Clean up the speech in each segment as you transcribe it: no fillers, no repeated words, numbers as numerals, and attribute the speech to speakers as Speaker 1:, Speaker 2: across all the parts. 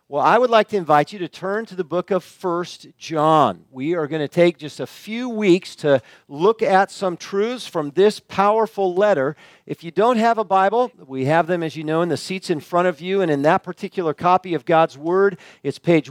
Speaker 1: Well, I would like to invite you to turn to the book of 1 John. We are going to take just a few weeks to look at some truths from this powerful letter. If you don't have a Bible, we have them, as you know, in the seats in front of you. And in that particular copy of God's Word, it's page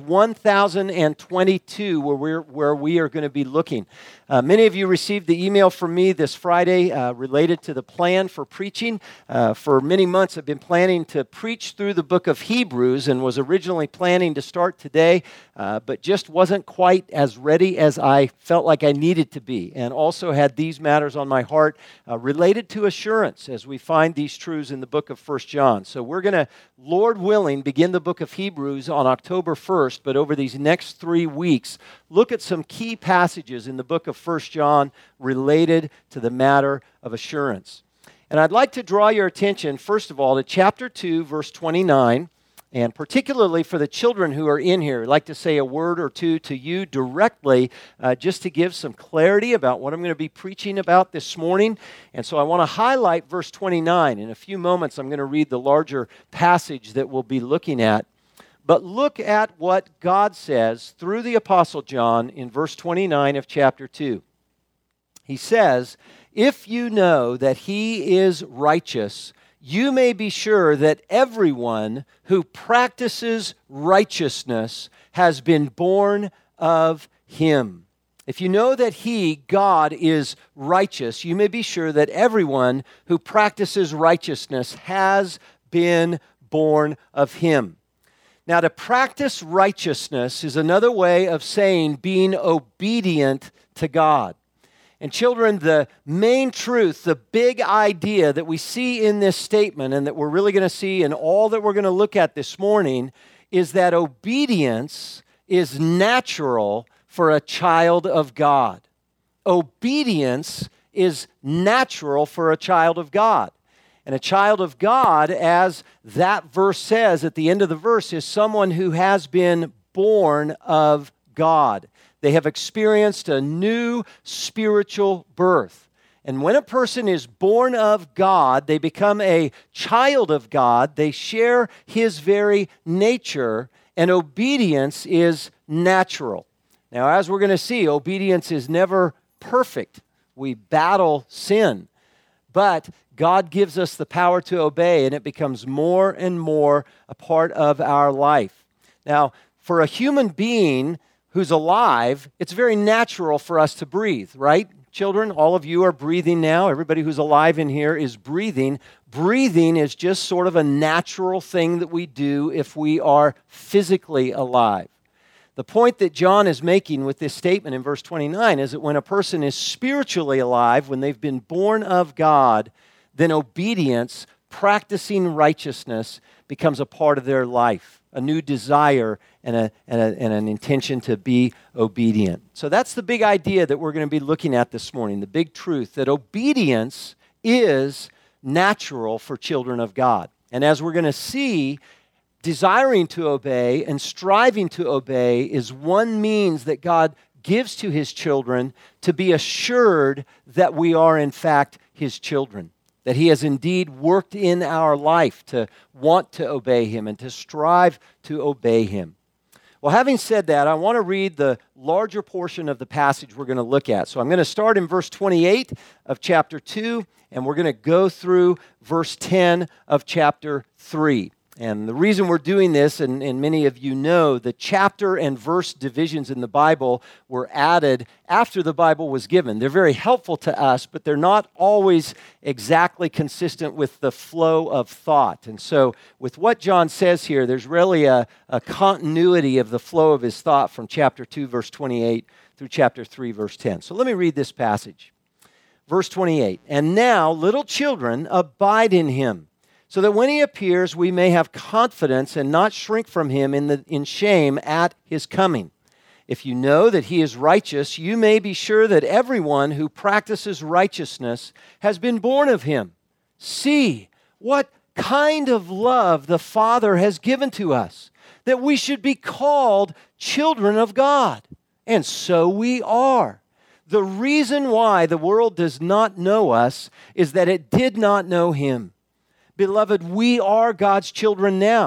Speaker 1: 1022 where we are going to be looking. Many of you received the email from me this Friday related to the plan for preaching. For many months, I've been planning to preach through the book of Hebrews and was originally planning to start today, but just wasn't quite as ready as I felt like I needed to be, and also had these matters on my heart related to assurance as we find these truths in the book of 1 John. So we're going to, Lord willing, begin the book of Hebrews on October 1st, but over these next 3 weeks, look at some key passages in the book of 1 John related to the matter of assurance. And I'd like to draw your attention, first of all, to chapter 2, verse 29, and particularly for the children who are in here, I'd like to say a word or two to you directly just to give some clarity about what I'm going to be preaching about this morning. And so I want to highlight verse 29. In a few moments, I'm going to read the larger passage that we'll be looking at. But look at what God says through the Apostle John in verse 29 of chapter 2. He says, "If you know that he is righteous, you may be sure that everyone who practices righteousness has been born of him." If you know that he, God, is righteous, you may be sure that everyone who practices righteousness has been born of him. Now, to practice righteousness is another way of saying being obedient to God. And children, the main truth, the big idea that we see in this statement and that we're really going to see in all that we're going to look at this morning is that obedience is natural for a child of God. Obedience is natural for a child of God. And a child of God, as that verse says at the end of the verse, is someone who has been born of God. They have experienced a new spiritual birth. And when a person is born of God, they become a child of God. They share his very nature, and obedience is natural. Now, as we're going to see, obedience is never perfect. We battle sin. But God gives us the power to obey, and it becomes more and more a part of our life. Now, for a human being who's alive, it's very natural for us to breathe, right? Children, all of you are breathing now. Everybody who's alive in here is breathing. Breathing is just sort of a natural thing that we do if we are physically alive. The point that John is making with this statement in verse 29 is that when a person is spiritually alive, when they've been born of God, then obedience, practicing righteousness, becomes a part of their life, a new desire and an intention to be obedient. So that's the big idea that we're going to be looking at this morning, the big truth, that obedience is natural for children of God. And as we're going to see, desiring to obey and striving to obey is one means that God gives to his children to be assured that we are in fact his children, that he has indeed worked in our life to want to obey him and to strive to obey him. Well, having said that, I want to read the larger portion of the passage we're going to look at. So I'm going to start in verse 28 of chapter 2, and we're going to go through verse 10 of chapter 3. And the reason we're doing this, and many of you know, the chapter and verse divisions in the Bible were added after the Bible was given. They're very helpful to us, but they're not always exactly consistent with the flow of thought. And so with what John says here, there's really a continuity of the flow of his thought from chapter 2, verse 28 through chapter 3, verse 10. So let me read this passage. Verse 28, "And now, little children, abide in him, so that when he appears, we may have confidence and not shrink from him in shame at his coming. If you know that he is righteous, you may be sure that everyone who practices righteousness has been born of him. See what kind of love the Father has given to us, that we should be called children of God. And so we are. The reason why the world does not know us is that it did not know him. Beloved, we are God's children now,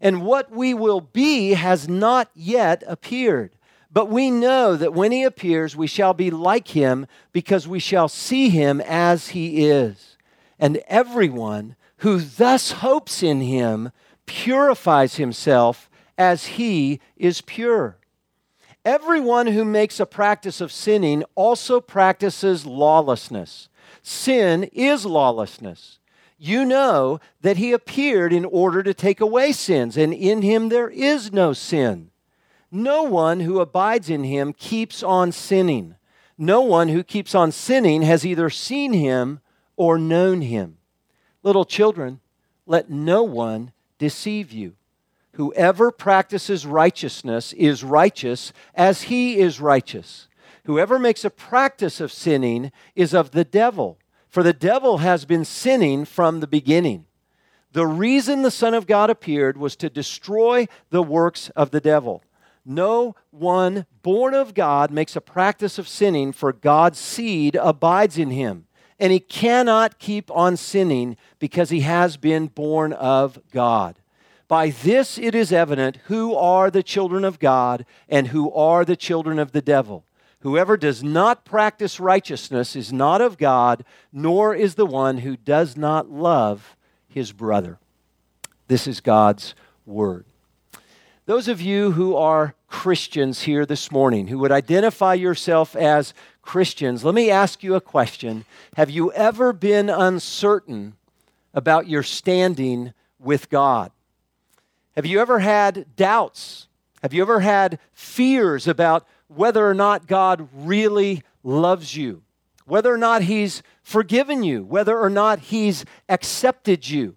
Speaker 1: And what we will be has not yet appeared. But we know that when he appears, we shall be like him, because we shall see him as he is. And everyone who thus hopes in him purifies himself as he is pure. Everyone who makes a practice of sinning also practices lawlessness. Sin is lawlessness. You know that he appeared in order to take away sins, and in him there is no sin. No one who abides in him keeps on sinning. No one who keeps on sinning has either seen him or known him. Little children, let no one deceive you. Whoever practices righteousness is righteous as he is righteous. Whoever makes a practice of sinning is of the devil, for the devil has been sinning from the beginning. The reason the Son of God appeared was to destroy the works of the devil. No one born of God makes a practice of sinning, for God's seed abides in him, and he cannot keep on sinning because he has been born of God. By this it is evident who are the children of God and who are the children of the devil. Whoever does not practice righteousness is not of God, nor is the one who does not love his brother. This is God's word. Those of you who are Christians here this morning, who would identify yourself as Christians, let me ask you a question. Have you ever been uncertain about your standing with God? Have you ever had doubts? Have you ever had fears about whether or not God really loves you? Whether or not he's forgiven you? Whether or not he's accepted you?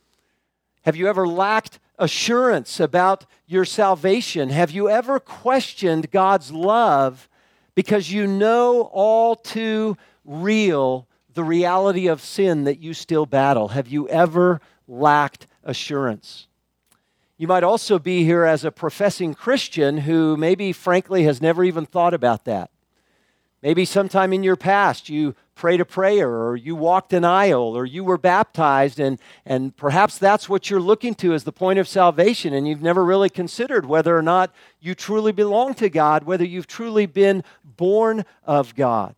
Speaker 1: Have you ever lacked assurance about your salvation? Have you ever questioned God's love because you know all too real the reality of sin that you still battle? Have you ever lacked assurance? You might also be here as a professing Christian who maybe frankly has never even thought about that. Maybe sometime in your past you prayed a prayer, or you walked an aisle, or you were baptized, and perhaps that's what you're looking to as the point of salvation, and you've never really considered whether or not you truly belong to God, whether you've truly been born of God.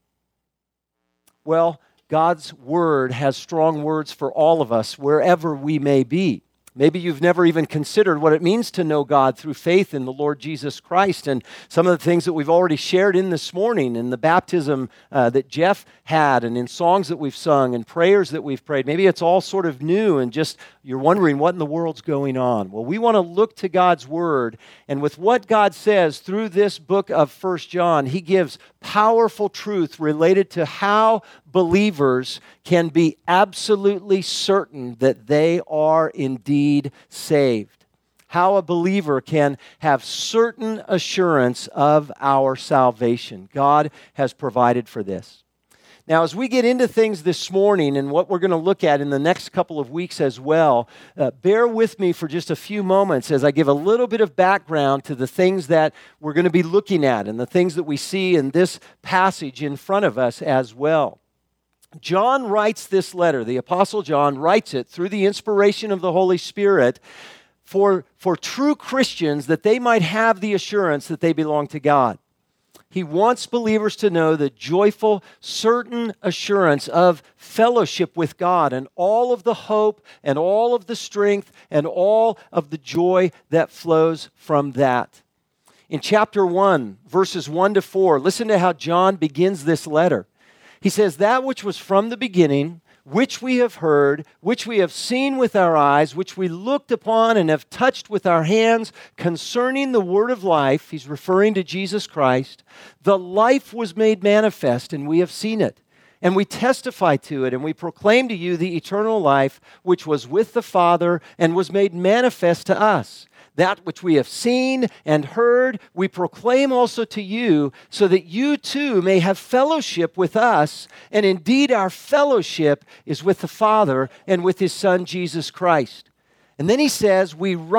Speaker 1: Well, God's word has strong words for all of us wherever we may be. Maybe you've never even considered what it means to know God through faith in the Lord Jesus Christ. And some of the things that we've already shared in this morning, in the baptism that Jeff had, and in songs that we've sung, and prayers that we've prayed, maybe it's all sort of new and just you're wondering what in the world's going on. Well, we want to look to God's Word, and with what God says through this book of 1 John, He gives powerful truth related to how believers can be absolutely certain that they are indeed saved. How a believer can have certain assurance of our salvation. God has provided for this. Now, as we get into things this morning and what we're going to look at in the next couple of weeks as well, bear with me for just a few moments as I give a little bit of background to the things that we're going to be looking at and the things that we see in this passage in front of us as well. John writes this letter, the Apostle John writes it through the inspiration of the Holy Spirit for true Christians, that they might have the assurance that they belong to God. He wants believers to know the joyful, certain assurance of fellowship with God and all of the hope and all of the strength and all of the joy that flows from that. In chapter 1, verses 1 to 4, listen to how John begins this letter. He says, "That which was from the beginning, which we have heard, which we have seen with our eyes, which we looked upon and have touched with our hands concerning the word of life," he's referring to Jesus Christ, "the life was made manifest, and we have seen it. And we testify to it, and we proclaim to you the eternal life, which was with the Father and was made manifest to us. That which we have seen and heard, we proclaim also to you, so that you too may have fellowship with us. And indeed, our fellowship is with the Father and with His Son, Jesus Christ." And then he says, we are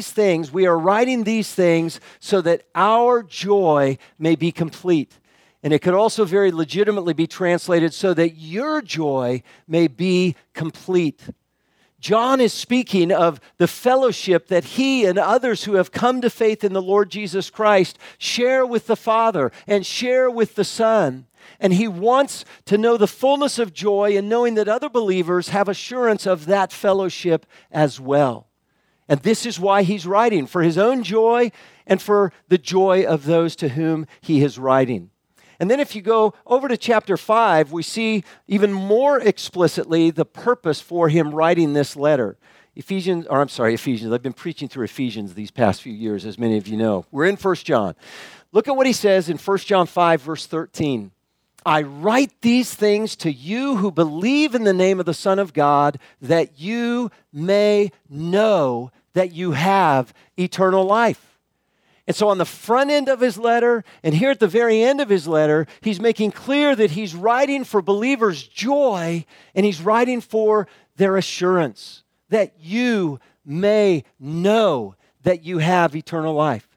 Speaker 1: writing these things so that our joy may be complete. And it could also very legitimately be translated, so that your joy may be complete. John is speaking of the fellowship that he and others who have come to faith in the Lord Jesus Christ share with the Father and share with the Son. And he wants to know the fullness of joy in knowing that other believers have assurance of that fellowship as well. And this is why he's writing, for his own joy and for the joy of those to whom he is writing. And then if you go over to chapter 5, we see even more explicitly the purpose for him writing this letter. Ephesians. I've been preaching through Ephesians these past few years, as many of you know. We're in 1 John. Look at what he says in 1 John 5, verse 13. I write these things to you who believe in the name of the Son of God, that you may know that you have eternal life. And so on the front end of his letter, and here at the very end of his letter, he's making clear that he's writing for believers' joy, and he's writing for their assurance, that you may know that you have eternal life.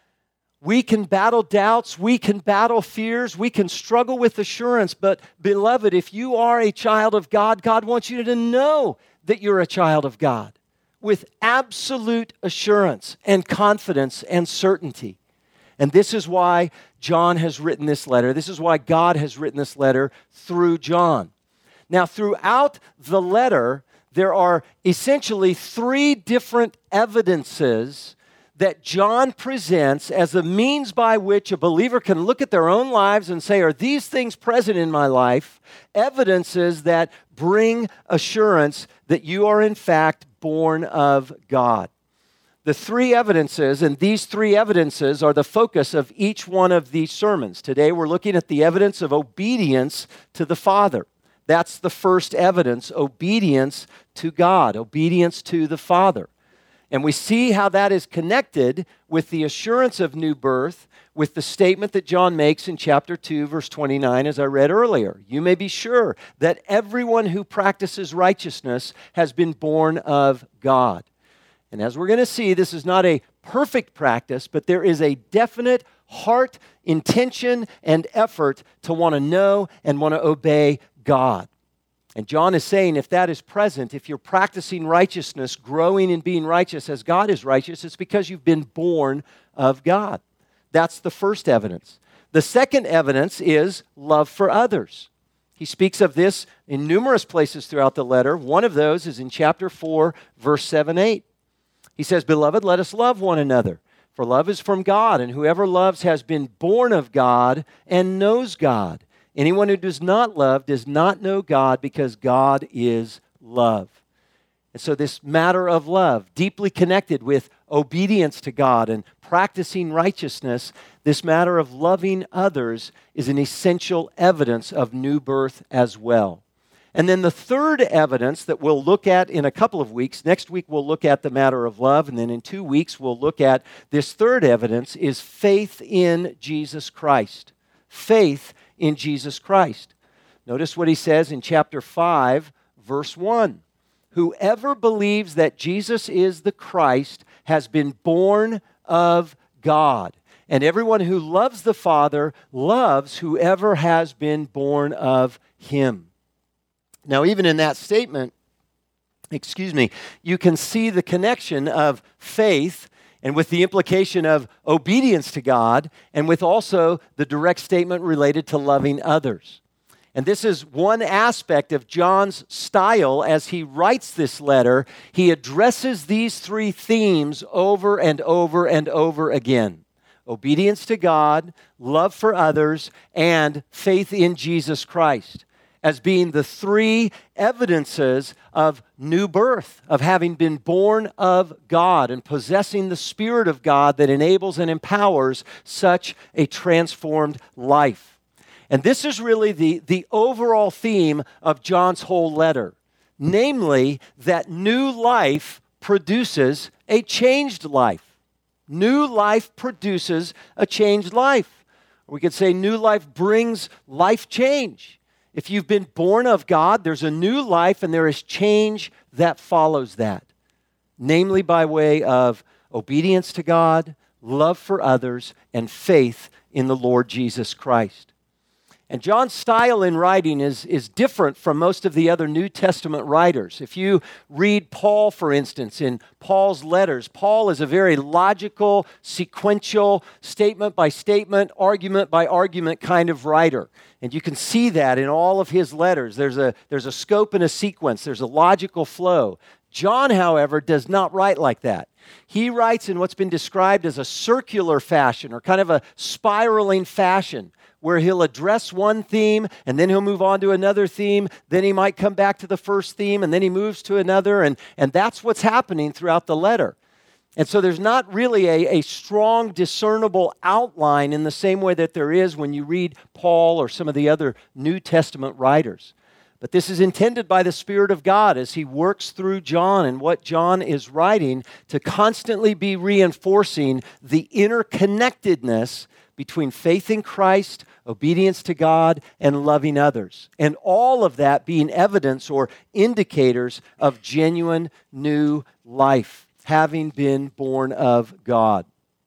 Speaker 1: We can battle doubts, we can battle fears, we can struggle with assurance, but beloved, if you are a child of God, God wants you to know that you're a child of God with absolute assurance and confidence and certainty. And this is why John has written this letter. This is why God has written this letter through John. Now, throughout the letter, there are essentially three different evidences that John presents as a means by which a believer can look at their own lives and say, are these things present in my life? Evidences that bring assurance that you are in fact born of God. The three evidences, and these three evidences are the focus of each one of these sermons. Today we're looking at the evidence of obedience to the Father. That's the first evidence, obedience to God, obedience to the Father. And we see how that is connected with the assurance of new birth, with the statement that John makes in chapter 2, verse 29, as I read earlier. You may be sure that everyone who practices righteousness has been born of God. And as we're going to see, this is not a perfect practice, but there is a definite heart, intention, and effort to want to know and want to obey God. And John is saying if that is present, if you're practicing righteousness, growing in being righteous as God is righteous, it's because you've been born of God. That's the first evidence. The second evidence is love for others. He speaks of this in numerous places throughout the letter. One of those is in chapter 4, verse 7-8. He says, Beloved, let us love one another, for love is from God, and whoever loves has been born of God and knows God. Anyone who does not love does not know God, because God is love. And so this matter of love, deeply connected with obedience to God and practicing righteousness, this matter of loving others is an essential evidence of new birth as well. And then the third evidence that we'll look at in a couple of weeks, next week we'll look at the matter of love, and then in 2 weeks we'll look at this third evidence, is faith in Jesus Christ. Faith in Jesus Christ. Notice what he says in chapter 5, verse 1. Whoever believes that Jesus is the Christ has been born of God. And everyone who loves the Father loves whoever has been born of him. Now, even in that statement, you can see the connection of faith and with the implication of obedience to God, and with also the direct statement related to loving others. And this is one aspect of John's style as he writes this letter. He addresses these three themes over and over and over again. Obedience to God, love for others, and faith in Jesus Christ, as being the three evidences of new birth, of having been born of God and possessing the Spirit of God that enables and empowers such a transformed life. And this is really the overall theme of John's whole letter, namely that new life produces a changed life. New life produces a changed life. We could say new life brings life change. If you've been born of God, there's a new life and there is change that follows that, namely by way of obedience to God, love for others, and faith in the Lord Jesus Christ. And John's style in writing is different from most of the other New Testament writers. If you read Paul, for instance, in Paul's letters, Paul is a very logical, sequential, statement by statement, argument by argument kind of writer. And you can see that in all of his letters. There's a scope and a sequence. There's a logical flow. John, however, does not write like that. He writes in what's been described as a circular fashion, or kind of a spiraling fashion, where he'll address one theme, and then he'll move on to another theme, then he might come back to the first theme, and then he moves to another, and that's what's happening throughout the letter. And so there's not really a strong, discernible outline in the same way that there is when you read Paul or some of the other New Testament writers. But this is intended by the Spirit of God as he works through John and what John is writing to constantly be reinforcing the interconnectedness between faith in Christ, obedience to God, and loving others. And all of that being evidence or indicators of genuine new life, having been born of God.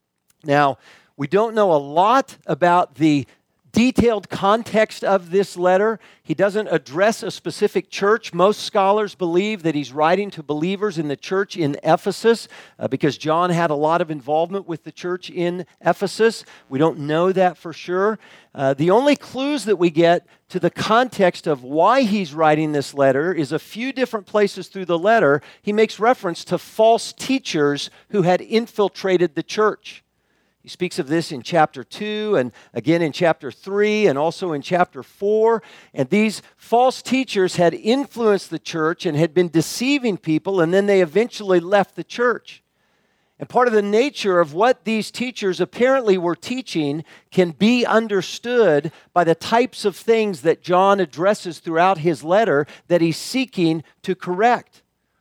Speaker 1: Now, we don't know a lot about the detailed context of this letter. He doesn't address a specific church. Most scholars believe that he's writing to believers in the church in Ephesus because John had a lot of involvement with the church in Ephesus. We don't know that for sure. The only clues that we get to the context of why he's writing this letter is a few different places through the letter. He makes reference to false teachers who had infiltrated the church. He speaks of this in chapter 2 and again in chapter 3 and also in chapter 4. And these false teachers had influenced the church and had been deceiving people, and then they eventually left the church. And part of the nature of what these teachers apparently were teaching can be understood by the types of things that John addresses throughout his letter that he's seeking to correct.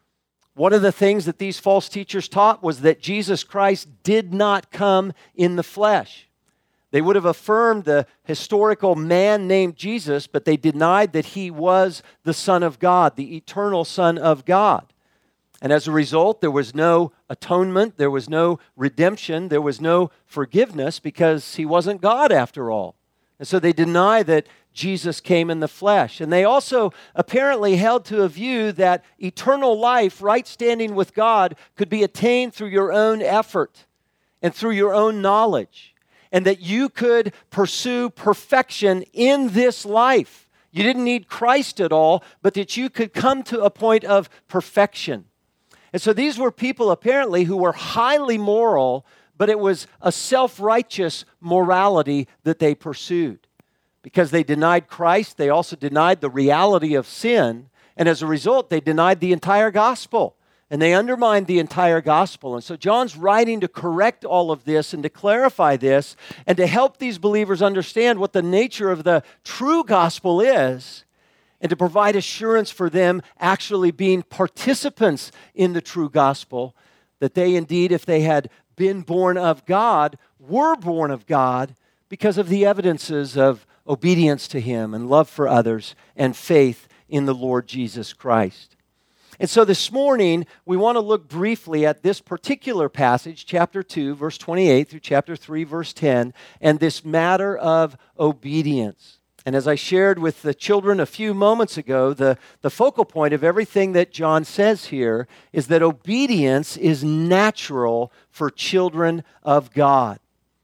Speaker 1: One of the things that these false teachers taught was that Jesus Christ did not come in the flesh. They would have affirmed the historical man named Jesus, but they denied that he was the Son of God, the eternal Son of God. And as a result, there was no atonement, there was no redemption, there was no forgiveness because he wasn't God after all. And so they deny that Jesus came in the flesh. And they also apparently held to a view that eternal life, right standing with God, could be attained through your own effort and through your own knowledge, and that you could pursue perfection in this life. You didn't need Christ at all, but that you could come to a point of perfection. And so these were people apparently who were highly moral, but it was a self-righteous morality that they pursued. Because they denied Christ, they also denied the reality of sin, and as a result, they denied the entire gospel, and they undermined the entire gospel. And so John's writing to correct all of this and to clarify this and to help these believers understand what the nature of the true gospel is, and to provide assurance for them actually being participants in the true gospel, that they indeed, if they had been born of God, were born of God because of the evidences of obedience to Him and love for others and faith in the Lord Jesus Christ. And so this morning, we want to look briefly at this particular passage, chapter 2, verse 28 through chapter 3, verse 10, and this matter of obedience. And as I shared with the children a few moments ago, the focal point of everything that John says here is that obedience is natural for children of God.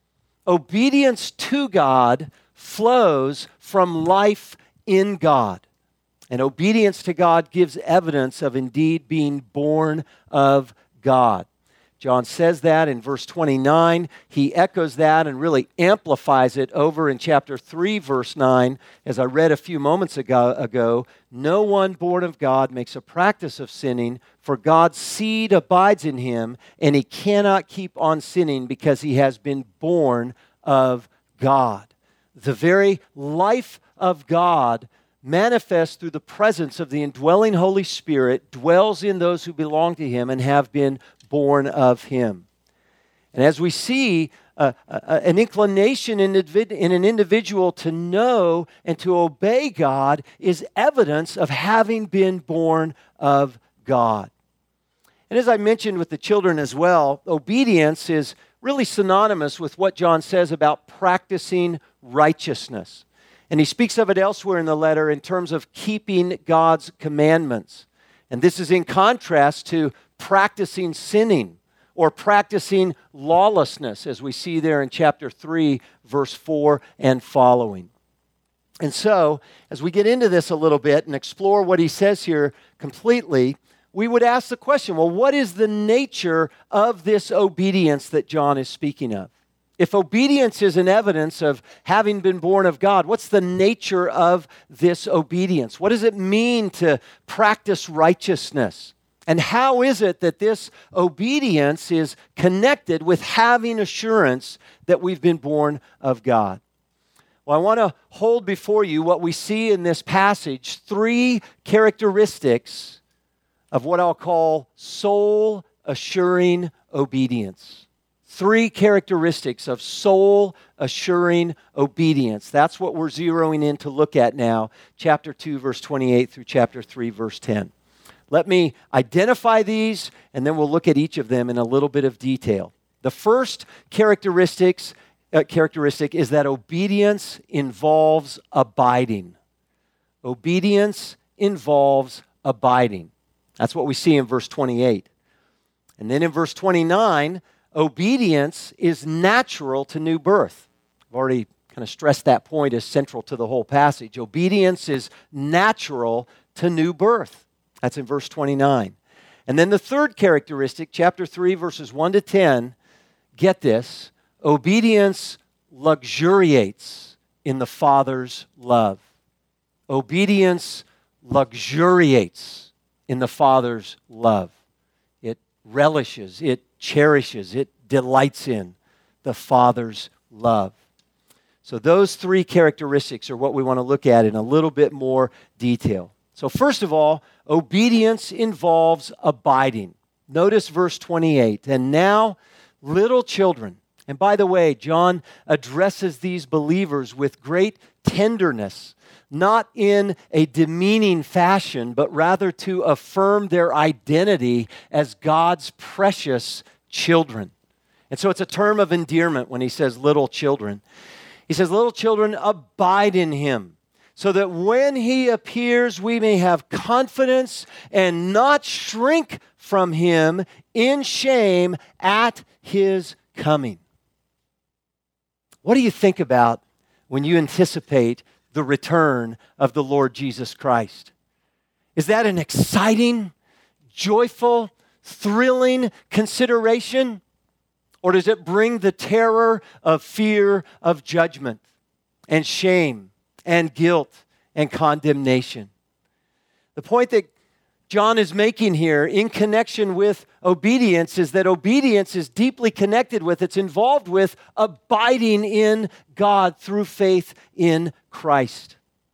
Speaker 1: Obedience to God flows from life in God. And obedience to God gives evidence of indeed being born of God. John says that in verse 29. He echoes that and really amplifies it over in chapter 3, verse 9. As I read a few moments ago, no one born of God makes a practice of sinning, for God's seed abides in him, and he cannot keep on sinning because he has been born of God. The very life of God manifests through the presence of the indwelling Holy Spirit, dwells in those who belong to him and have been born of him. And as we see an inclination in an individual to know and to obey God is evidence of having been born of God. And as I mentioned with the children as well, obedience is really synonymous with what John says about practicing righteousness. And he speaks of it elsewhere in the letter in terms of keeping God's commandments. And this is in contrast to practicing sinning or practicing lawlessness, as we see there in chapter 3, verse 4 and following. And so, as we get into this a little bit and explore what he says here completely, we would ask the question, well, what is the nature of this obedience that John is speaking of? If obedience is an evidence of having been born of God, what's the nature of this obedience? What does it mean to practice righteousness? And how is it that this obedience is connected with having assurance that we've been born of God? Well, I want to hold before you what we see in this passage, three characteristics of what I'll call soul-assuring obedience. Three characteristics of soul-assuring obedience. That's what we're zeroing in to look at now, chapter 2, verse 28 through chapter 3, verse 10. Let me identify these, and then we'll look at each of them in a little bit of detail. The first characteristic is that obedience involves abiding. Obedience involves abiding. That's what we see in verse 28. And then in verse 29, obedience is natural to new birth. I've already kind of stressed that point as central to the whole passage. Obedience is natural to new birth. That's in verse 29. And then the third characteristic, chapter 3, verses 1 to 10, get this, obedience luxuriates in the Father's love. Obedience luxuriates in the Father's love. It relishes, it cherishes, it delights in the Father's love. So those three characteristics are what we want to look at in a little bit more detail. So first of all, obedience involves abiding. Notice verse 28. And now, little children. And by the way, John addresses these believers with great tenderness, not in a demeaning fashion, but rather to affirm their identity as God's precious children. And so it's a term of endearment when he says little children. He says, little children, abide in him, so that when he appears, we may have confidence and not shrink from him in shame at his coming. What do you think about when you anticipate the return of the Lord Jesus Christ? Is that an exciting, joyful, thrilling consideration? Or does it bring the terror of fear of judgment and shame and guilt and condemnation? The point that John is making here in connection with obedience is that obedience is deeply connected with, it's involved with abiding in God through faith in Christ.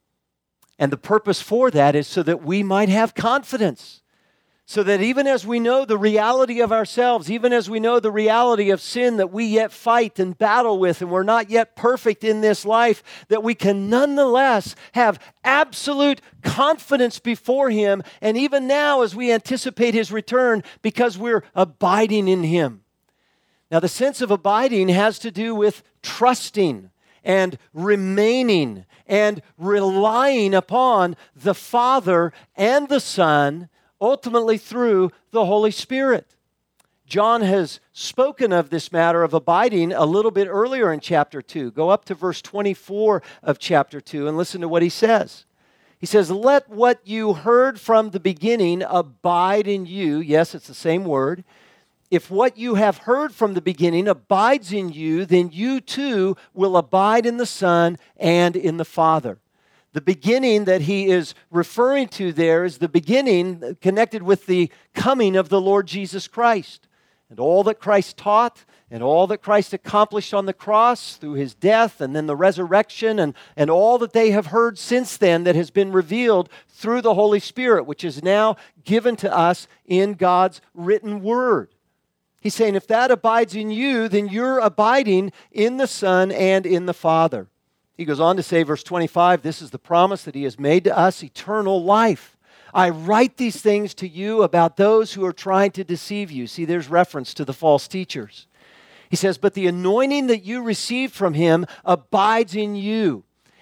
Speaker 1: And the purpose for that is so that we might have confidence. So that even as we know the reality of ourselves, even as we know the reality of sin that we yet fight and battle with, and we're not yet perfect in this life, that we can nonetheless have absolute confidence before him, and even now as we anticipate his return, because we're abiding in him. Now, the sense of abiding has to do with trusting and remaining and relying upon the Father and the Son, ultimately through the Holy Spirit. John has spoken of this matter of abiding a little bit earlier in chapter 2. Go up to verse 24 of chapter 2 and listen to what he says. He says, let what you heard from the beginning abide in you. Yes, it's the same word. If what you have heard from the beginning abides in you, then you too will abide in the Son and in the Father. The beginning that he is referring to there is the beginning connected with the coming of the Lord Jesus Christ. And all that Christ taught and all that Christ accomplished on the cross through his death and then the resurrection and all that they have heard since then that has been revealed through the Holy Spirit, which is now given to us in God's written word. He's saying if that abides in you, then you're abiding in the Son and in the Father. He goes on to say, verse 25, this is the promise that he has made to us, eternal life. I write these things to you about those who are trying to deceive you. See, there's reference to the false teachers. He says, but the anointing that you received from him abides in you,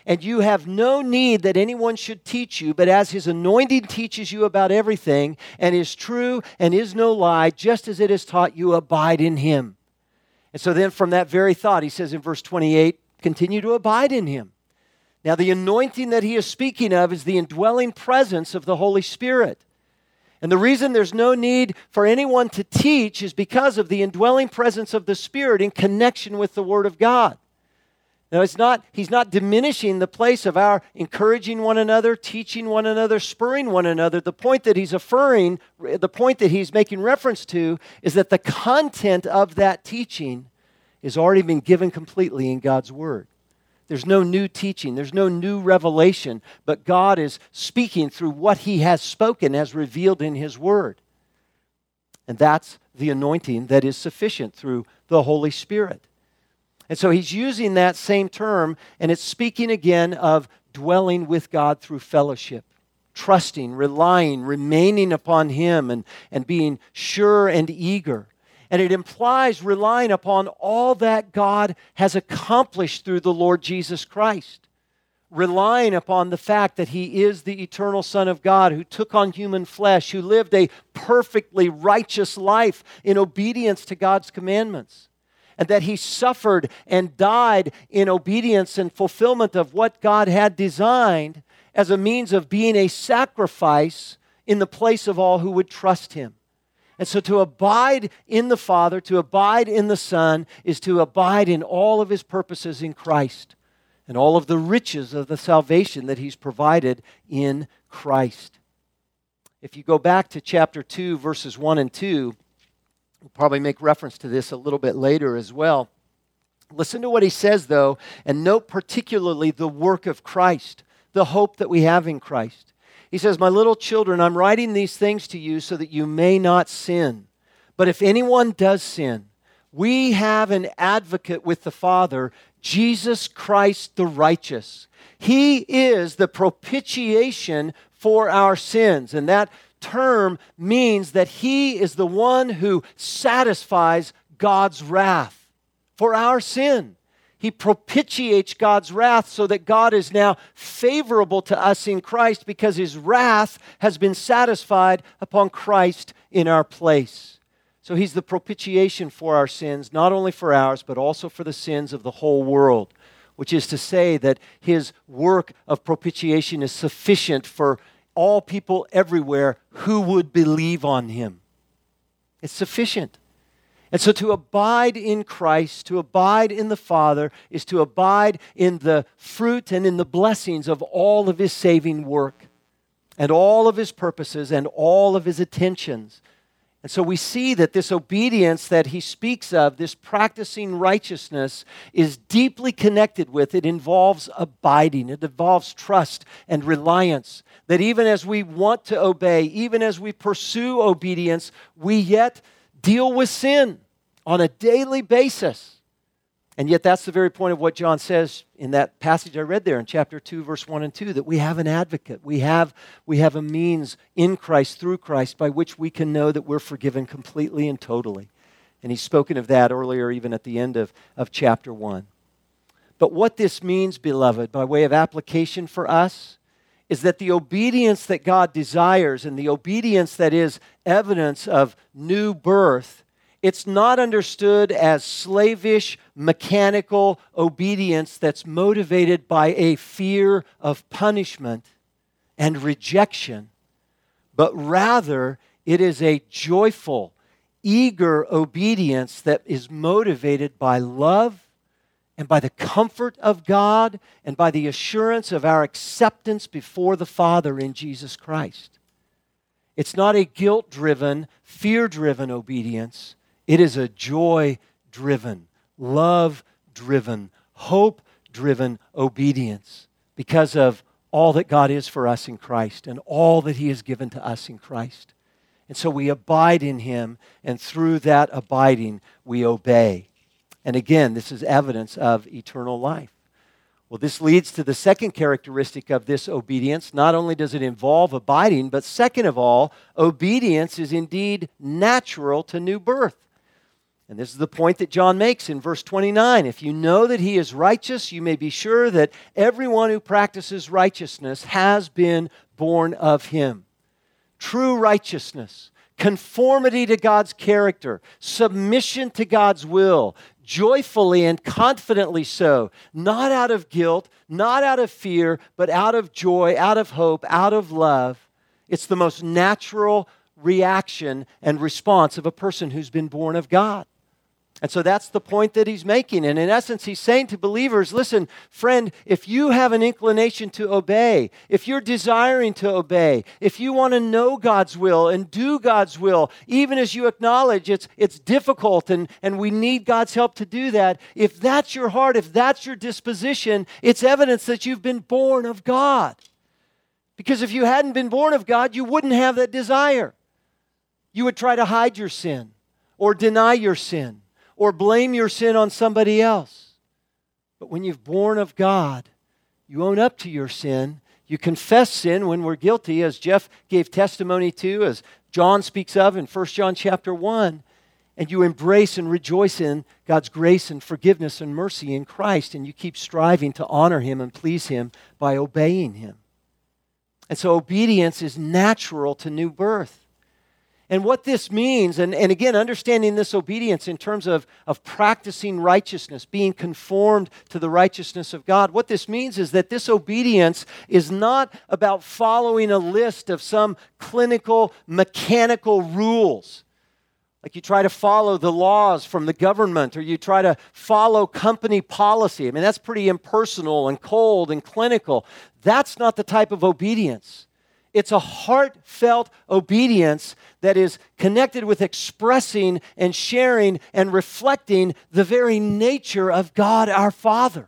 Speaker 1: And you have no need that anyone should teach you, but as his anointing teaches you about everything, and is true and is no lie, just as it has taught you, abide in him. And so then from that very thought, he says in verse 28, continue to abide in him. Now the anointing that he is speaking of is the indwelling presence of the Holy Spirit. And the reason there's no need for anyone to teach is because of the indwelling presence of the Spirit in connection with the Word of God. Now, he's not diminishing the place of our encouraging one another, teaching one another, spurring one another. The point that he's affirming, the point that he's making reference to, is that the content of that teaching has already been given completely in God's Word. There's no new teaching. There's no new revelation, but God is speaking through what he has spoken as revealed in his Word. And that's the anointing that is sufficient through the Holy Spirit. And so he's using that same term, and it's speaking again of dwelling with God through fellowship, trusting, relying, remaining upon him, and being sure and eager. And it implies relying upon all that God has accomplished through the Lord Jesus Christ. Relying upon the fact that he is the eternal Son of God who took on human flesh, who lived a perfectly righteous life in obedience to God's commandments. And that he suffered and died in obedience and fulfillment of what God had designed as a means of being a sacrifice in the place of all who would trust him. And so to abide in the Father, to abide in the Son, is to abide in all of his purposes in Christ and all of the riches of the salvation that he's provided in Christ. If you go back to chapter 2, verses 1 and 2, we'll probably make reference to this a little bit later as well. Listen to what he says, though, and note particularly the work of Christ, the hope that we have in Christ. He says, "My little children, I'm writing these things to you so that you may not sin. But if anyone does sin, we have an advocate with the Father, Jesus Christ the righteous. He is the propitiation for our sins." And that term means that he is the one who satisfies God's wrath for our sin. He propitiates God's wrath so that God is now favorable to us in Christ because his wrath has been satisfied upon Christ in our place. So he's the propitiation for our sins, not only for ours, but also for the sins of the whole world, which is to say that his work of propitiation is sufficient for all people everywhere who would believe on him. It's sufficient. And so to abide in Christ, to abide in the Father, is to abide in the fruit and in the blessings of all of his saving work and all of his purposes and all of his attentions. And so we see that this obedience that he speaks of, this practicing righteousness, is deeply connected with, it involves abiding. It involves trust and reliance. That even as we want to obey, even as we pursue obedience, we yet deal with sin on a daily basis. And yet that's the very point of what John says in that passage I read there in chapter 2, verse 1 and 2, that we have an advocate. We have a means in Christ, through Christ, by which we can know that we're forgiven completely and totally. And he's spoken of that earlier, even at the end of chapter 1. But what this means, beloved, by way of application for us, is that the obedience that God desires and the obedience that is evidence of new birth, it's not understood as slavish, mechanical obedience that's motivated by a fear of punishment and rejection, but rather it is a joyful, eager obedience that is motivated by love and by the comfort of God and by the assurance of our acceptance before the Father in Jesus Christ. It's not a guilt-driven, fear-driven obedience. It is a joy-driven, love-driven, hope-driven obedience because of all that God is for us in Christ and all that he has given to us in Christ. And so we abide in him, and through that abiding, we obey. And again, this is evidence of eternal life. Well, this leads to the second characteristic of this obedience. Not only does it involve abiding, but second of all, obedience is indeed natural to new birth. And this is the point that John makes in verse 29. If you know that he is righteous, you may be sure that everyone who practices righteousness has been born of him. True righteousness, conformity to God's character, submission to God's will, joyfully and confidently so, not out of guilt, not out of fear, but out of joy, out of hope, out of love. It's the most natural reaction and response of a person who's been born of God. And so that's the point that he's making. And in essence, he's saying to believers, listen, friend, if you have an inclination to obey, if you're desiring to obey, if you want to know God's will and do God's will, even as you acknowledge it's difficult and we need God's help to do that, if that's your heart, if that's your disposition, it's evidence that you've been born of God. Because if you hadn't been born of God, you wouldn't have that desire. You would try to hide your sin or deny your sin, or blame your sin on somebody else. But when you've born of God, you own up to your sin. You confess sin when we're guilty, as Jeff gave testimony to, as John speaks of in 1 John chapter 1. And you embrace and rejoice in God's grace and forgiveness and mercy in Christ. And you keep striving to honor Him and please Him by obeying Him. And so obedience is natural to new birth. And what this means, and again, understanding this obedience in terms of practicing righteousness, being conformed to the righteousness of God, what this means is that this obedience is not about following a list of some clinical, mechanical rules. Like you try to follow the laws from the government, or you try to follow company policy. I mean, that's pretty impersonal and cold and clinical. That's not the type of obedience. It's a heartfelt obedience that is connected with expressing and sharing and reflecting the very nature of God our Father.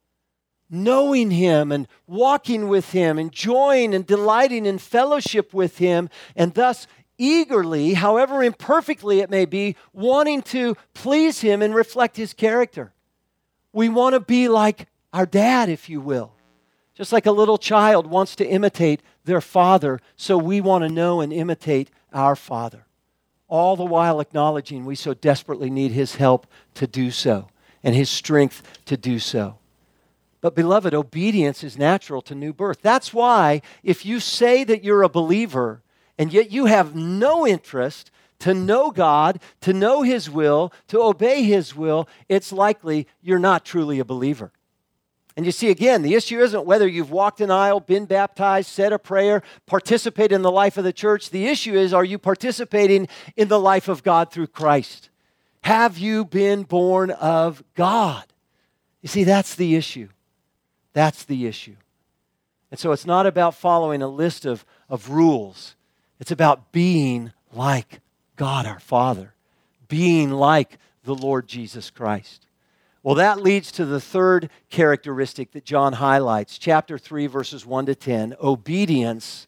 Speaker 1: Knowing Him and walking with Him, enjoying and delighting in fellowship with Him, and thus eagerly, however imperfectly it may be, wanting to please Him and reflect His character. We want to be like our dad, if you will. Just like a little child wants to imitate their father, so we want to know and imitate our Father. All the while acknowledging we so desperately need His help to do so and His strength to do so. But beloved, obedience is natural to new birth. That's why if you say that you're a believer and yet you have no interest to know God, to know His will, to obey His will, it's likely you're not truly a believer. And you see, again, the issue isn't whether you've walked an aisle, been baptized, said a prayer, participated in the life of the church. The issue is, are you participating in the life of God through Christ? Have you been born of God? You see, that's the issue. That's the issue. And so it's not about following a list of rules. It's about being like God our Father, being like the Lord Jesus Christ. Well, that leads to the third characteristic that John highlights, chapter 3, verses 1 to 10. Obedience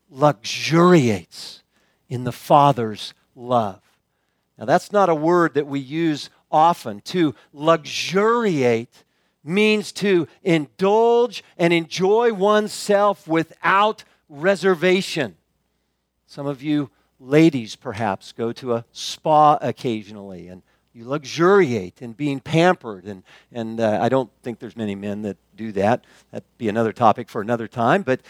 Speaker 1: luxuriates in the Father's love. Now, that's not a word that we use often. To luxuriate means to indulge and enjoy oneself without reservation. Some of you ladies, perhaps, go to a spa occasionally, and you luxuriate in being pampered, and I don't think there's many men that do that. That'd be another topic for another time. But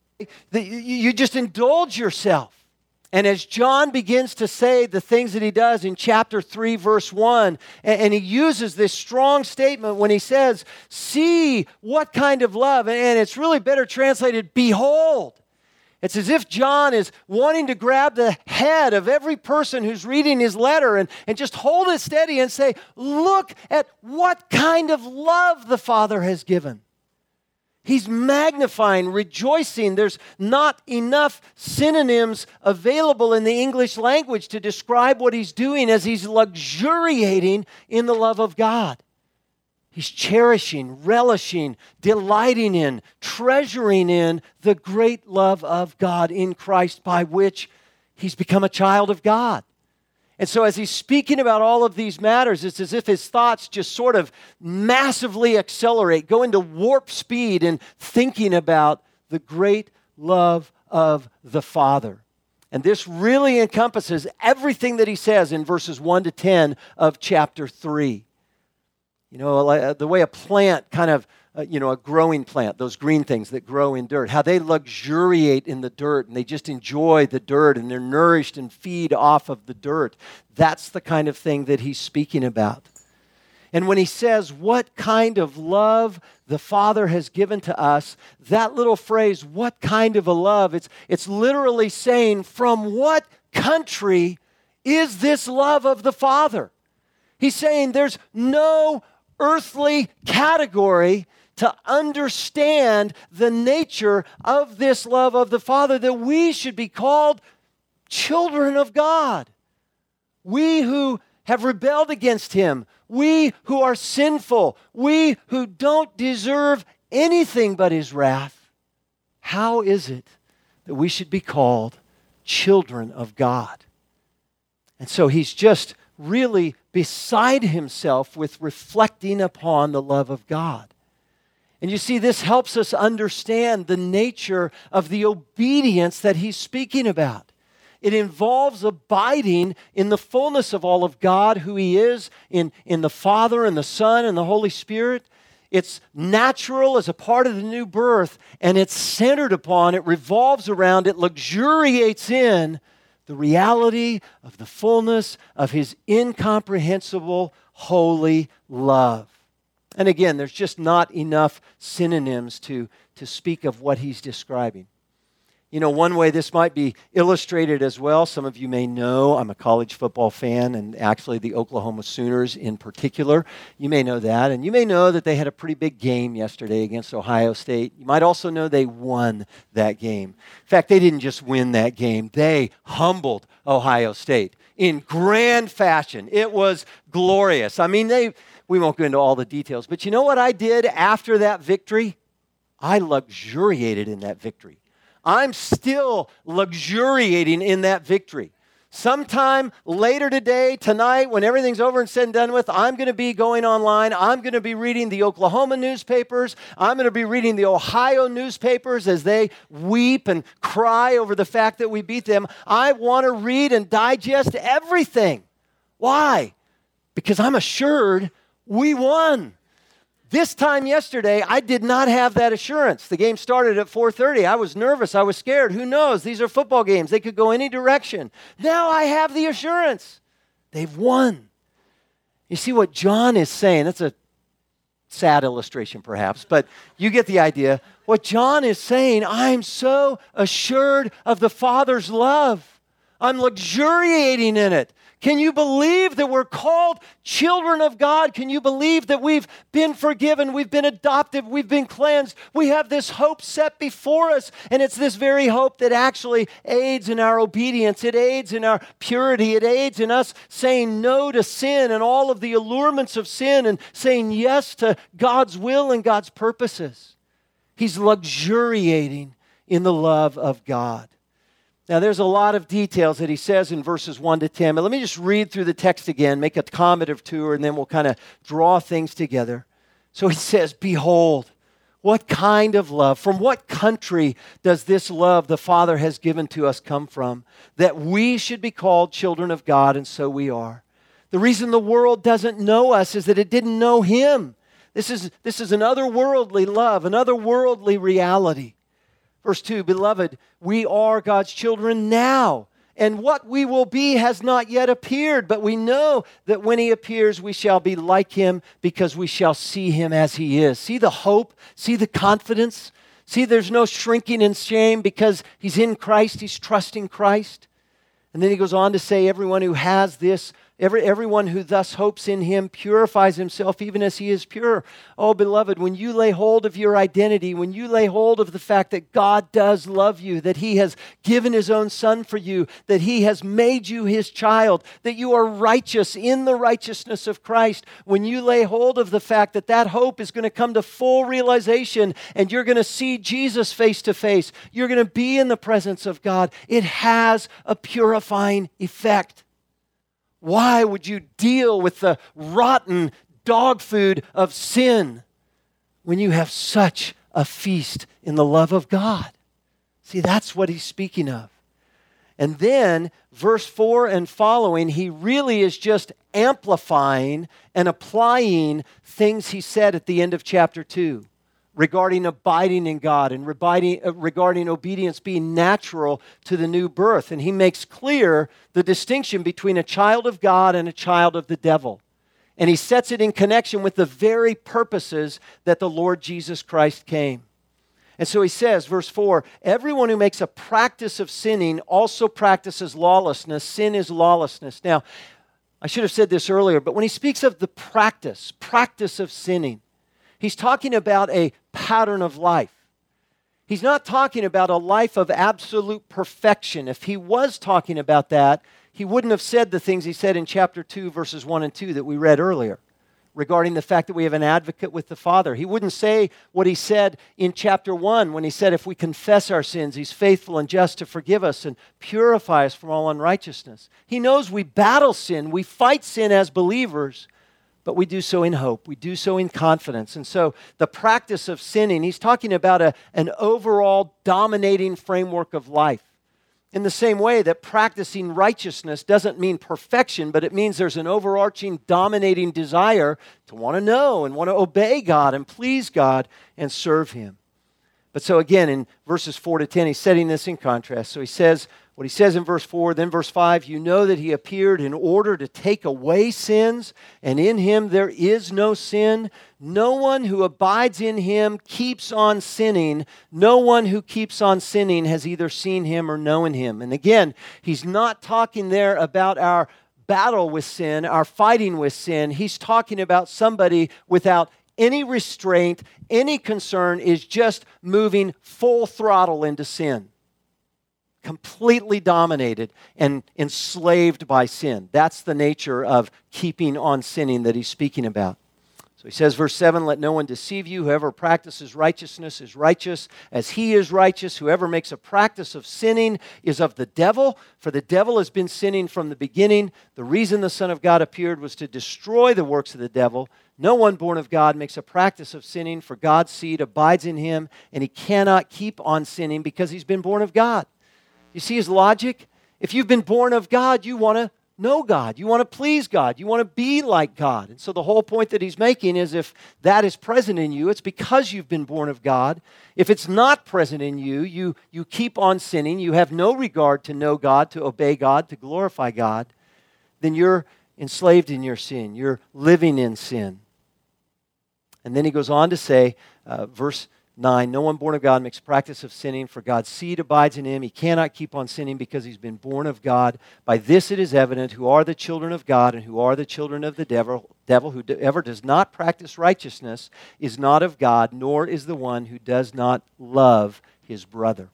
Speaker 1: you just indulge yourself. And as John begins to say the things that he does in chapter 3, verse 1, and he uses this strong statement when he says, see what kind of love, and it's really better translated, behold. It's as if John is wanting to grab the head of every person who's reading his letter and just hold it steady and say, look at what kind of love the Father has given. He's magnifying, rejoicing. There's not enough synonyms available in the English language to describe what he's doing as he's luxuriating in the love of God. He's cherishing, relishing, delighting in, treasuring in the great love of God in Christ by which he's become a child of God. And so as he's speaking about all of these matters, it's as if his thoughts just sort of massively accelerate, go into warp speed in thinking about the great love of the Father. And this really encompasses everything that he says in verses 1 to 10 of chapter 3. You know, the way a plant kind of, a growing plant, those green things that grow in dirt, how they luxuriate in the dirt and they just enjoy the dirt and they're nourished and feed off of the dirt. That's the kind of thing that he's speaking about. And when he says, what kind of love the Father has given to us, that little phrase, what kind of a love, it's literally saying, from what country is this love of the Father? He's saying there's no earthly category to understand the nature of this love of the Father, that we should be called children of God. We who have rebelled against Him, we who are sinful, we who don't deserve anything but His wrath. How is it that we should be called children of God? And so he's just really beside himself with reflecting upon the love of God. And you see, this helps us understand the nature of the obedience that he's speaking about. It involves abiding in the fullness of all of God, who He is, in the Father and the Son and the Holy Spirit. It's natural as a part of the new birth, and it's centered upon, it revolves around, it luxuriates in the reality of the fullness of His incomprehensible, holy love. And again, there's just not enough synonyms to speak of what he's describing. You know, one way this might be illustrated as well, some of you may know I'm a college football fan, and actually the Oklahoma Sooners in particular. You may know that, and you may know that they had a pretty big game yesterday against Ohio State. You might also know they won that game. In fact, they didn't just win that game, they humbled Ohio State in grand fashion. It was glorious. I mean, we won't go into all the details, but you know what I did after that victory? I luxuriated in that victory. I'm still luxuriating in that victory. Sometime later today, tonight, when everything's over and said and done with, I'm going to be going online. I'm going to be reading the Oklahoma newspapers. I'm going to be reading the Ohio newspapers as they weep and cry over the fact that we beat them. I want to read and digest everything. Why? Because I'm assured we won. This time yesterday, I did not have that assurance. The game started at 4:30. I was nervous. I was scared. Who knows? These are football games. They could go any direction. Now I have the assurance. They've won. You see what John is saying? That's a sad illustration perhaps, but you get the idea. What John is saying, I'm so assured of the Father's love. I'm luxuriating in it. Can you believe that we're called children of God? Can you believe that we've been forgiven, we've been adopted, we've been cleansed? We have this hope set before us, and it's this very hope that actually aids in our obedience. It aids in our purity. It aids in us saying no to sin and all of the allurements of sin and saying yes to God's will and God's purposes. He's luxuriating in the love of God. Now, there's a lot of details that he says in verses 1 to 10, but let me just read through the text again, make a comment or two, and then we'll kind of draw things together. So he says, behold, what kind of love, from what country does this love the Father has given to us come from, that we should be called children of God, and so we are. The reason the world doesn't know us is that it didn't know Him. This is an otherworldly love, an otherworldly reality. Verse 2, beloved, we are God's children now, and what we will be has not yet appeared, but we know that when He appears, we shall be like Him because we shall see Him as He is. See the hope, see the confidence, see there's no shrinking in shame because he's in Christ, he's trusting Christ. And then he goes on to say, everyone who has this, everyone who thus hopes in Him purifies himself even as He is pure. Oh, beloved, when you lay hold of your identity, when you lay hold of the fact that God does love you, that He has given His own Son for you, that He has made you His child, that you are righteous in the righteousness of Christ, when you lay hold of the fact that that hope is going to come to full realization and you're going to see Jesus face to face, you're going to be in the presence of God, it has a purifying effect. Why would you deal with the rotten dog food of sin when you have such a feast in the love of God? See, that's what he's speaking of. And then, verse 4 and following, he really is just amplifying and applying things he said at the end of chapter 2 regarding abiding in God and regarding obedience being natural to the new birth. And he makes clear the distinction between a child of God and a child of the devil. And he sets it in connection with the very purposes that the Lord Jesus Christ came. And so he says, verse 4, everyone who makes a practice of sinning also practices lawlessness. Sin is lawlessness. Now, I should have said this earlier, but when he speaks of the practice of sinning, he's talking about a pattern of life. He's not talking about a life of absolute perfection. If he was talking about that, he wouldn't have said the things he said in chapter 2, verses 1 and 2 that we read earlier, regarding the fact that we have an advocate with the Father. He wouldn't say what he said in chapter 1 when he said, if we confess our sins, he's faithful and just to forgive us and purify us from all unrighteousness. He knows we battle sin, we fight sin as believers, but we do so in hope. We do so in confidence. And so the practice of sinning, he's talking about an overall dominating framework of life. In the same way that practicing righteousness doesn't mean perfection, but it means there's an overarching, dominating desire to want to know and want to obey God and please God and serve Him. But so again, in verses 4 to 10, he's setting this in contrast. So he says, what he says in verse 4, then verse 5, you know that He appeared in order to take away sins, and in Him there is no sin. No one who abides in Him keeps on sinning. No one who keeps on sinning has either seen Him or known Him. And again, he's not talking there about our battle with sin, our fighting with sin. He's talking about somebody without any restraint, any concern, is just moving full throttle into sin. Completely dominated and enslaved by sin. That's the nature of keeping on sinning that he's speaking about. So he says, verse 7, let no one deceive you. Whoever practices righteousness is righteous as he is righteous. Whoever makes a practice of sinning is of the devil, for the devil has been sinning from the beginning. The reason the Son of God appeared was to destroy the works of the devil. No one born of God makes a practice of sinning, for God's seed abides in him, and he cannot keep on sinning because he's been born of God. You see his logic? If you've been born of God, you want to know God. You want to please God. You want to be like God. And so the whole point that he's making is if that is present in you, it's because you've been born of God. If it's not present in you, you keep on sinning, you have no regard to know God, to obey God, to glorify God, then you're enslaved in your sin. You're living in sin. And then he goes on to say, verse 9, no one born of God makes a practice of sinning, for God's seed abides in him. He cannot keep on sinning because he's been born of God. By this it is evident who are the children of God and who are the children of the devil. Whoever does not practice righteousness is not of God, nor is the one who does not love his brother.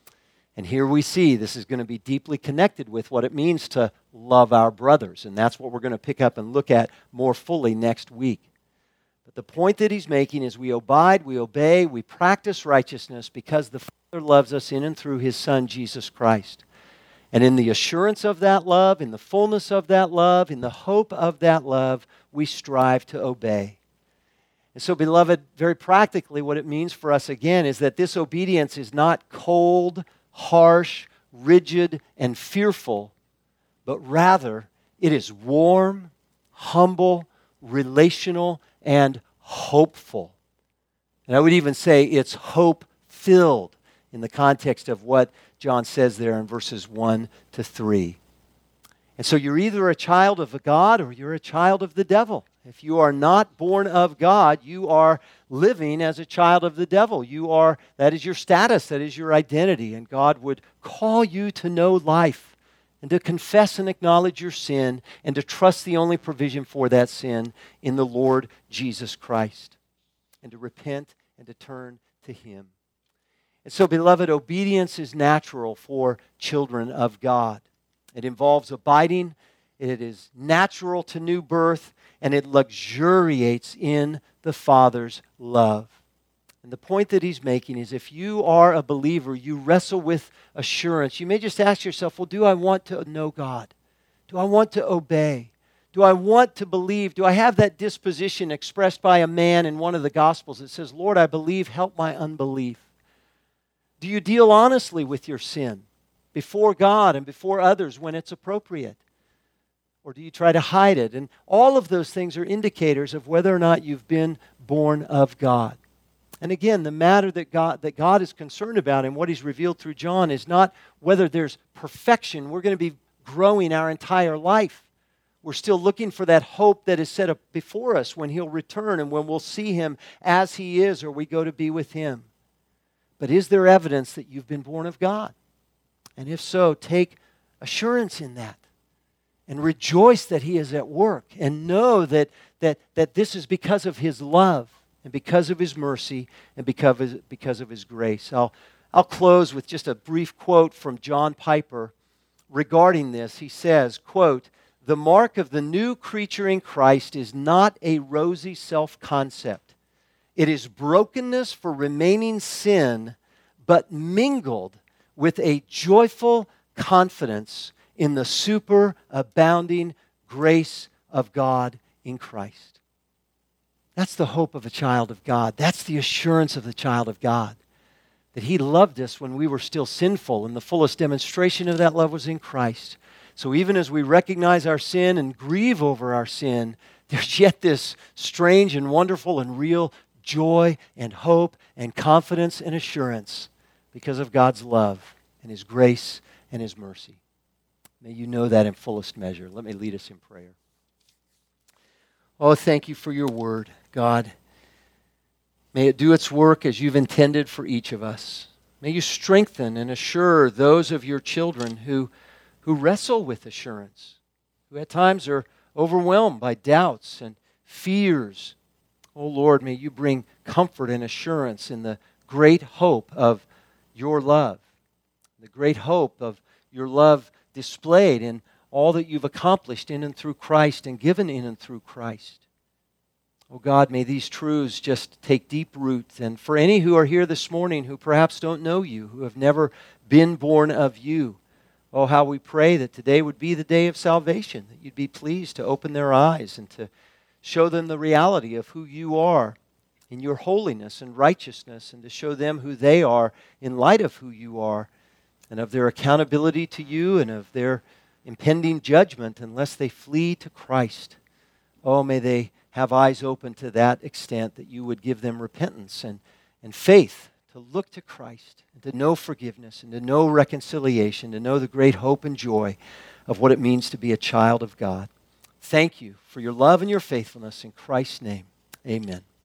Speaker 1: And here we see this is going to be deeply connected with what it means to love our brothers. And that's what we're going to pick up and look at more fully next week. But the point that he's making is we abide, we obey, we practice righteousness because the Father loves us in and through his Son, Jesus Christ. And in the assurance of that love, in the fullness of that love, in the hope of that love, we strive to obey. And so, beloved, very practically what it means for us again is that this obedience is not cold, harsh, rigid, and fearful, but rather it is warm, humble, relational, and hopeful. And I would even say it's hope-filled in the context of what John says there in verses 1 to 3. And so you're either a child of God or you're a child of the devil. If you are not born of God, you are living as a child of the devil. That is your status, that is your identity, and God would call you to know life and to confess and acknowledge your sin and to trust the only provision for that sin in the Lord Jesus Christ and to repent and to turn to him. And so, beloved, obedience is natural for children of God. It involves abiding, it is natural to new birth, and it luxuriates in the Father's love. And the point that he's making is if you are a believer, you wrestle with assurance. You may just ask yourself, well, do I want to know God? Do I want to obey? Do I want to believe? Do I have that disposition expressed by a man in one of the Gospels that says, Lord, I believe, help my unbelief? Do you deal honestly with your sin? before God and before others when it's appropriate? Or do you try to hide it? And all of those things are indicators of whether or not you've been born of God. And again, the matter that God is concerned about and what He's revealed through John is not whether there's perfection. We're going to be growing our entire life. We're still looking for that hope that is set up before us when He'll return and when we'll see Him as He is or we go to be with Him. But is there evidence that you've been born of God? And if so, take assurance in that. And rejoice that He is at work. And know that this is because of His love. And because of His mercy. And because of His grace. I'll close with just a brief quote from John Piper regarding this. He says, quote, "The mark of the new creature in Christ is not a rosy self-concept. It is brokenness for remaining sin, but mingled with a joyful confidence in the superabounding grace of God in Christ." That's the hope of a child of God. That's the assurance of the child of God. That He loved us when we were still sinful, and the fullest demonstration of that love was in Christ. So even as we recognize our sin and grieve over our sin, there's yet this strange and wonderful and real joy and hope and confidence and assurance because of God's love and His grace and His mercy. May you know that in fullest measure. Let me lead us in prayer. Oh, thank You for Your word, God. May it do its work as You've intended for each of us. May You strengthen and assure those of Your children who wrestle with assurance, who at times are overwhelmed by doubts and fears. Oh Lord, may You bring comfort and assurance in the great hope of Your love, the great hope of Your love displayed in all that You've accomplished in and through Christ and given in and through Christ. Oh God, may these truths just take deep root. And for any who are here this morning who perhaps don't know You, who have never been born of You, oh, how we pray that today would be the day of salvation, that You'd be pleased to open their eyes and to show them the reality of who You are in Your holiness and righteousness, and to show them who they are in light of who You are and of their accountability to You and of their impending judgment unless they flee to Christ. Oh, may they have eyes open to that extent that You would give them repentance and faith to look to Christ and to know forgiveness and to know reconciliation, to know the great hope and joy of what it means to be a child of God. Thank You for Your love and Your faithfulness. In Christ's name, amen.